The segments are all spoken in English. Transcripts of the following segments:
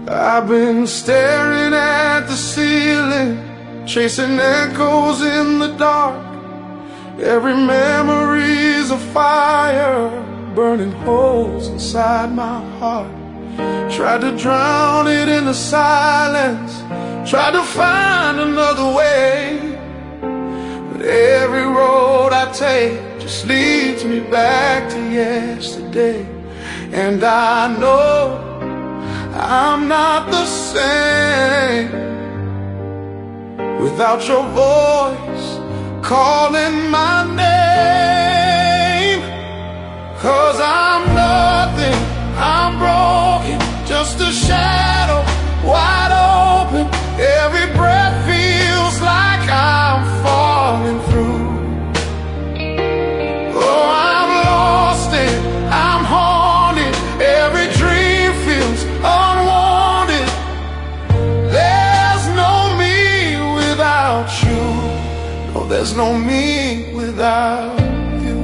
I've been staring at the ceiling, chasing echoes in the dark. Every memory's a fire, burning holes inside my heart. Tried to drown it in the silence, tried to find another way, but every road I take just leads me back to yesterday. And I know I'm not the same without your voice calling my name. 'Cause I'm nothing, I'm broken, just a shadow wide open. Every breath feels like I'm falling through. Oh, I'm lost and I'm haunted, every dream feels unwanted. There's no me without you. No, there's no me without you.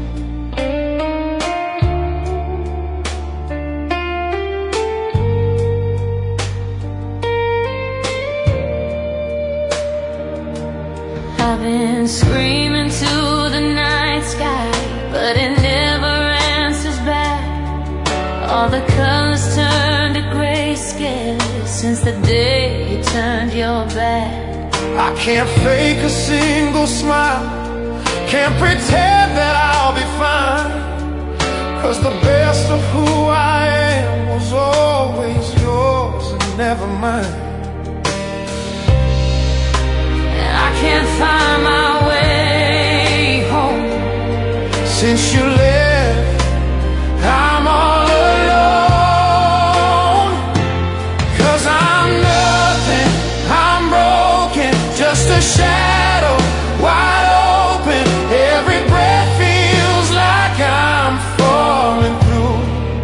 I've been screaming to the night sky, but it never answers back. All the colors turned to grayscale since the day you turned your back. I can't fake a single smile, can't pretend that I'll be fine, 'cause the best of who I am was always yours and never mine. And I can't find my way home. Since you left, I'm all alone. 'Cause I'm nothing, I'm broken, just a shadow wide open. Every breath feels like I'm falling through.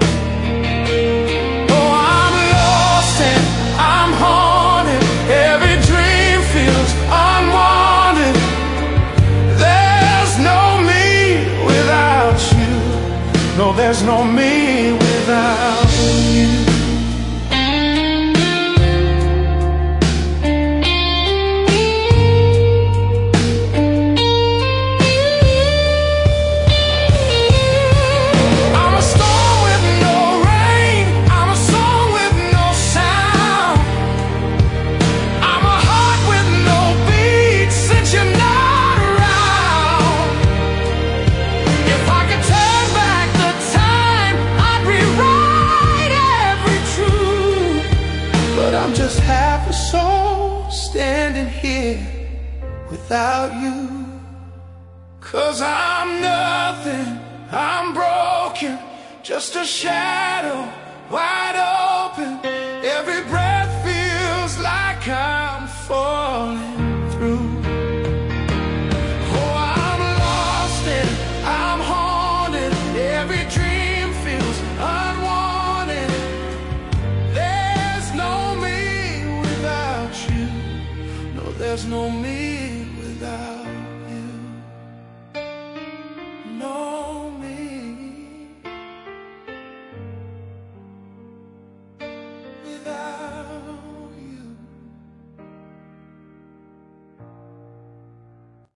Oh, I'm lost and I'm haunted, every dream feels unwanted. There's no me without you. No, there's no me without you. I'm a storm with no rain, I'm a song with no sound. I'm a heart with no beat since you're not around. If I could turn back the time, I'd rewrite every truth. But I'm just half a soul standing here without you. 'Cause I'm nothing, I'm broken, just a shadow wide open. Every breath feels like I'm falling through. Oh, I'm lost and I'm haunted, every dream feels unwanted. There's no me without you. No, there's no me without you.